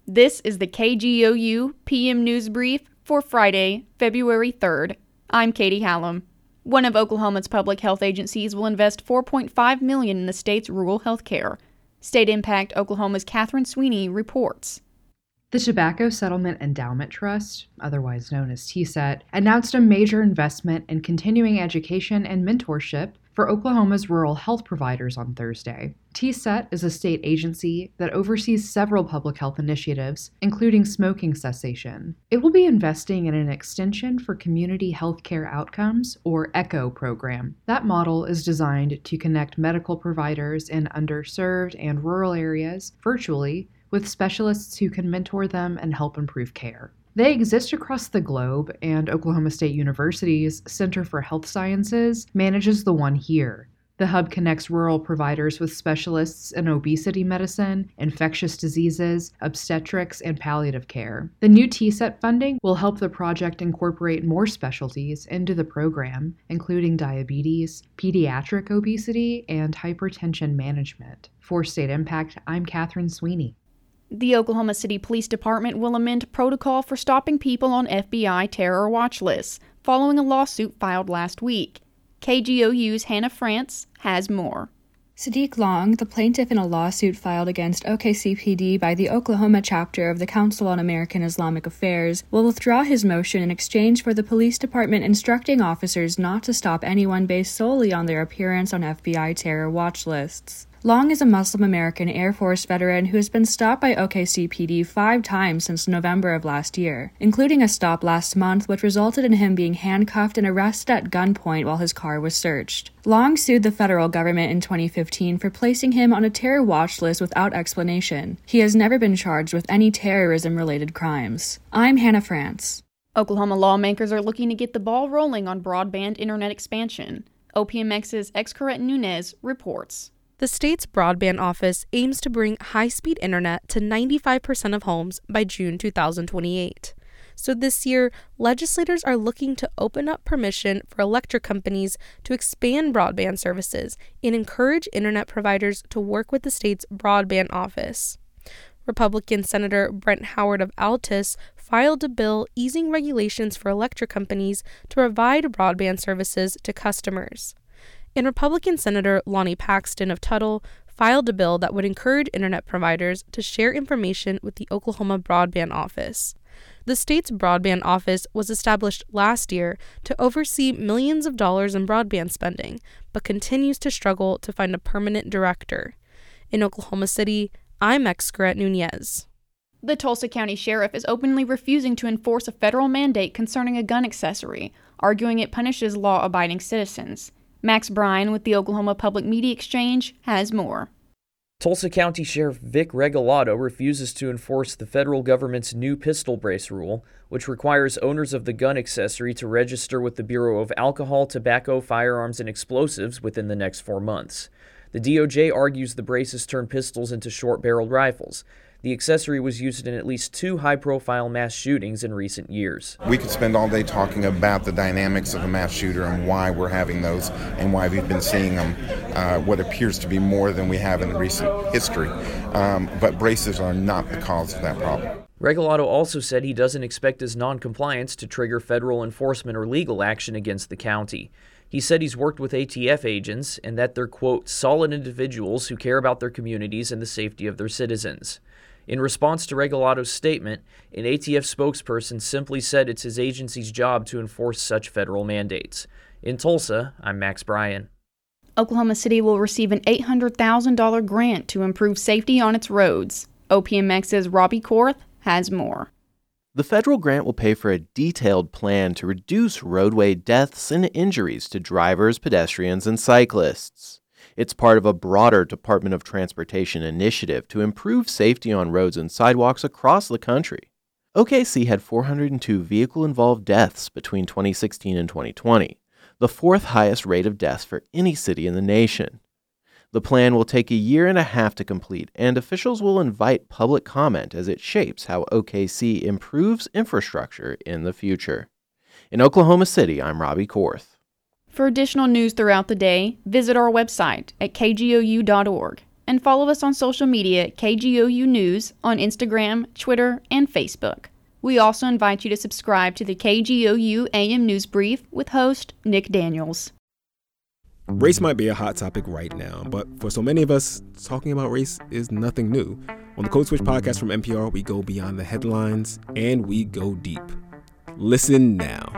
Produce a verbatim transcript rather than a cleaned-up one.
This is the K G O U P M News Brief for Friday, February third. I'm Katie Hallam. One of Oklahoma's public health agencies will invest four point five million dollars in the state's rural health care. State Impact Oklahoma's Catherine Sweeney reports. The Tobacco Settlement Endowment Trust, otherwise known as T S E T, announced a major investment in continuing education and mentorship for Oklahoma's rural health providers on Thursday. T S E T is a state agency that oversees several public health initiatives, including smoking cessation. It will be investing in an extension for community health care outcomes, or ECHO program. That model is designed to connect medical providers in underserved and rural areas virtually with specialists who can mentor them and help improve care. They exist across the globe, and Oklahoma State University's Center for Health Sciences manages the one here. The hub connects rural providers with specialists in obesity medicine, infectious diseases, obstetrics, and palliative care. The new T S E T funding will help the project incorporate more specialties into the program, including diabetes, pediatric obesity, and hypertension management. For State Impact, I'm Catherine Sweeney. The Oklahoma City Police Department will amend protocol for stopping people on F B I terror watch lists, following a lawsuit filed last week. K G O U's Hannah France has more. Sadiq Long, the plaintiff in a lawsuit filed against O K C P D by the Oklahoma chapter of the Council on American Islamic Affairs, will withdraw his motion in exchange for the police department instructing officers not to stop anyone based solely on their appearance on F B I terror watch lists. Long is a Muslim American Air Force veteran who has been stopped by O K C P D five times since November of last year, including a stop last month which resulted in him being handcuffed and arrested at gunpoint while his car was searched. Long sued the federal government in twenty fifteen for placing him on a terror watch list without explanation. He has never been charged with any terrorism-related crimes. I'm Hannah France. Oklahoma lawmakers are looking to get the ball rolling on broadband internet expansion. O P M X's Xcaret Nunez reports. The state's broadband office aims to bring high-speed internet to ninety-five percent of homes by June two thousand twenty-eight. So this year, legislators are looking to open up permission for electric companies to expand broadband services and encourage internet providers to work with the state's broadband office. Republican Senator Brent Howard of Altus filed a bill easing regulations for electric companies to provide broadband services to customers. And Republican Senator Lonnie Paxton of Tuttle filed a bill that would encourage internet providers to share information with the Oklahoma Broadband Office. The state's broadband office was established last year to oversee millions of dollars in broadband spending, but continues to struggle to find a permanent director. In Oklahoma City, I'm Xcaret Nunez. The Tulsa County Sheriff is openly refusing to enforce a federal mandate concerning a gun accessory, arguing it punishes law-abiding citizens. Max Bryan with the Oklahoma Public Media Exchange has more. Tulsa County Sheriff Vic Regalado refuses to enforce the federal government's new pistol brace rule, which requires owners of the gun accessory to register with the Bureau of Alcohol, Tobacco, Firearms, and Explosives within the next four months. The D O J argues the braces turn pistols into short-barreled rifles. The accessory was used in at least two high-profile mass shootings in recent years. We could spend all day talking about the dynamics of a mass shooter and why we're having those and why we've been seeing them, uh, what appears to be more than we have in recent history. Um, but braces are not the cause of that problem. Regalado also said he doesn't expect his noncompliance to trigger federal enforcement or legal action against the county. He said he's worked with A T F agents and that they're, quote, solid individuals who care about their communities and the safety of their citizens. In response to Regalado's statement, an A T F spokesperson simply said it's his agency's job to enforce such federal mandates. In Tulsa, I'm Max Bryan. Oklahoma City will receive an eight hundred thousand dollars grant to improve safety on its roads. O P M X's Robbie Korth has more. The federal grant will pay for a detailed plan to reduce roadway deaths and injuries to drivers, pedestrians, and cyclists. It's part of a broader Department of Transportation initiative to improve safety on roads and sidewalks across the country. O K C had four hundred two vehicle-involved deaths between twenty sixteen and twenty twenty, the fourth highest rate of deaths for any city in the nation. The plan will take a year and a half to complete, and officials will invite public comment as it shapes how O K C improves infrastructure in the future. In Oklahoma City, I'm Robbie Korth. For additional news throughout the day, visit our website at k g o u dot org. and follow us on social media at K G O U News on Instagram, Twitter, and Facebook. We also invite you to subscribe to the K G O U A M News Brief with host Nick Daniels. Race might be a hot topic right now, but for so many of us, talking about race is nothing new. On the Code Switch podcast from N P R, we go beyond the headlines and we go deep. Listen now.